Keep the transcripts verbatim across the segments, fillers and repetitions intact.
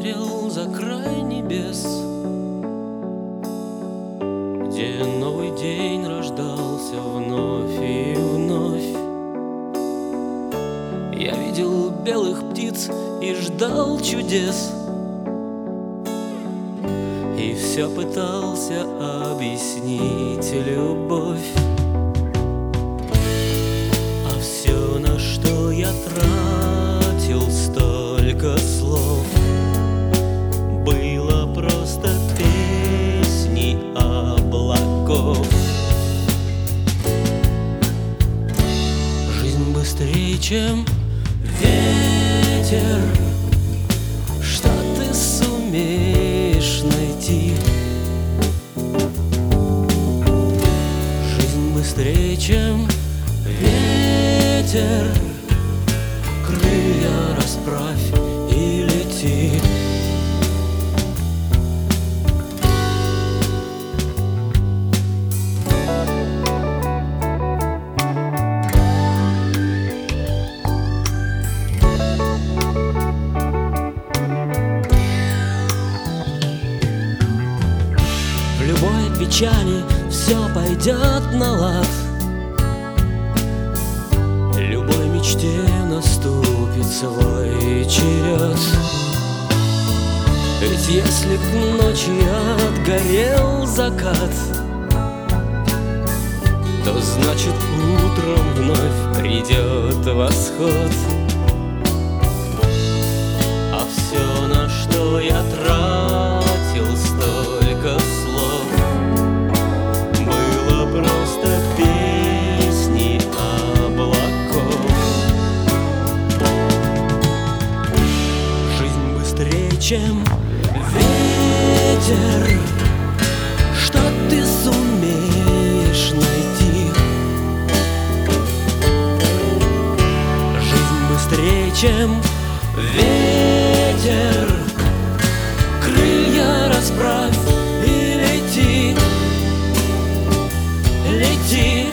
смотрел за край небес, где новый день рождался вновь и вновь. Я видел белых птиц и ждал чудес, и все пытался объяснить любовь. А все, на что я тратил столько слов, было просто песней облаков. Жизнь быстрее, чем ветер, что ты сумеешь найти? Жизнь быстрее, чем ветер, крылья расправь и лети. В любой печали все пойдет на лад, любой мечте наступит свой черед. Ведь если к ночи отгорел закат, то значит утром вновь придет восход. А все, на что я тратил столько слов, было просто песни облаков. Жизнь быстрее, чем ветер, что ты сумеешь найти? Жизнь быстрее, чем ветер, крылья расправь и лети, лети.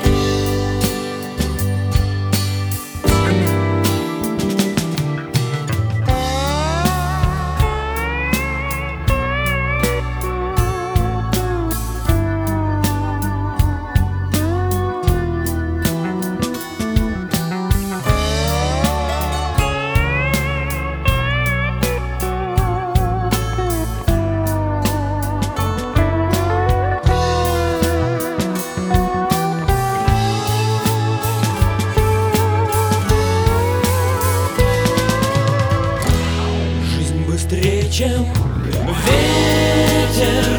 Быстрее, чем ветер,